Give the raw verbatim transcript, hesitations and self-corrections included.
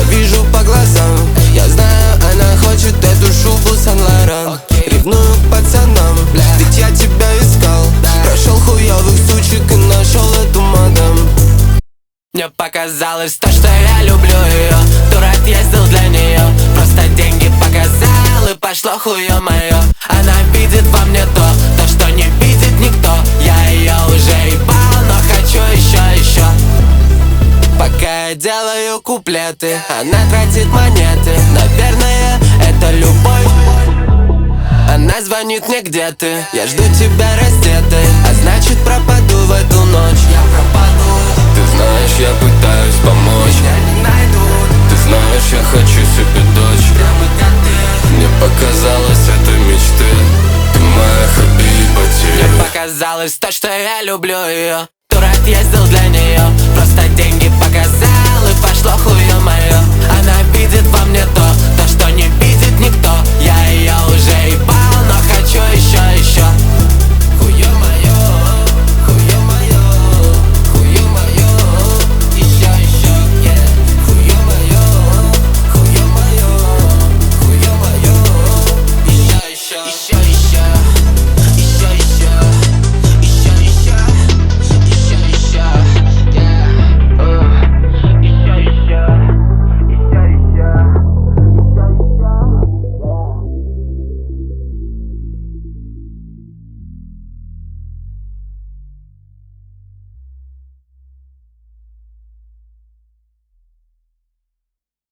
вижу по глазам. Я знаю, она хочет эту шубу Сан-Лоран. Ревную к пацанам, ведь я тебя искал. Прошел хуёвых сучек и нашел эту мадам. Мне показалось то, что я люблю ее. Тур отъездил для нее, просто деньги показал, и пошло хуё моё. Она видит во мне то, то, что не видит никто. Я ее уже ебал, но хочу еще, еще. Пока я делаю куплеты, она тратит монеты. Наверное, это любовь. Она звонит мне, где ты? Я жду тебя раздетой, а значит пропаду в эту ночь. Я пропаду. Ты знаешь, я пытаюсь помочь. Меня не найдут. Ты знаешь, я хочу себе дочь. Прямо как ты. Мне показалось, это мечты. Ты моя хабибати. Мне показалось то, что я люблю ее. Тур отъездил для нее, просто деньги показал, и пошло хуё моё. Она видит во мне то, то, что не видит никто. Я ее уже